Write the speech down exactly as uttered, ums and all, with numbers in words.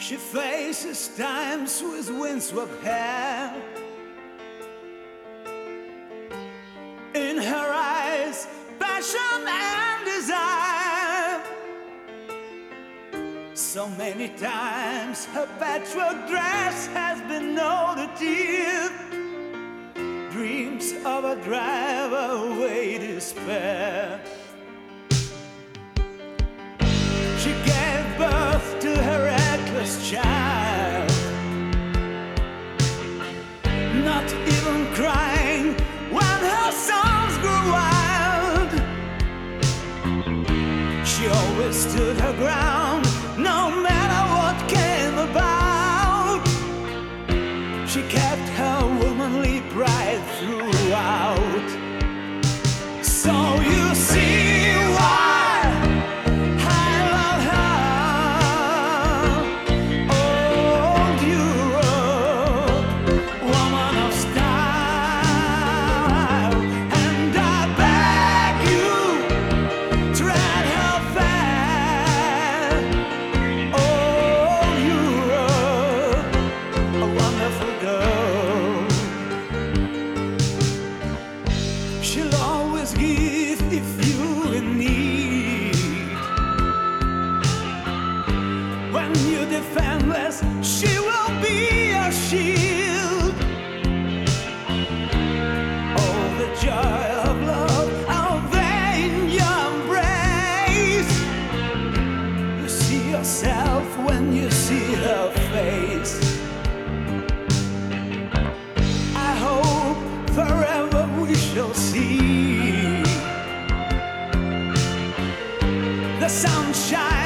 She faces times with windswept hair. In her eyes, passion and desire. So many times her patchwork dress has been noted. Dreams of a drive away despair. She gave birth to her reckless child, not even crying when her songs grew wild. She always stood her ground, no matter what came about. She kept her womanly pride throughout. So you see why I love her. Old Europe, woman of style, and I beg you, tread her fair. Old Europe, a wonderful girl. She'll always give if you're in need. When you're defenseless, she will be your shield. Oh, the joy of love out there in your embrace. You see yourself when you see her face. I hope forever we shall see the sunshine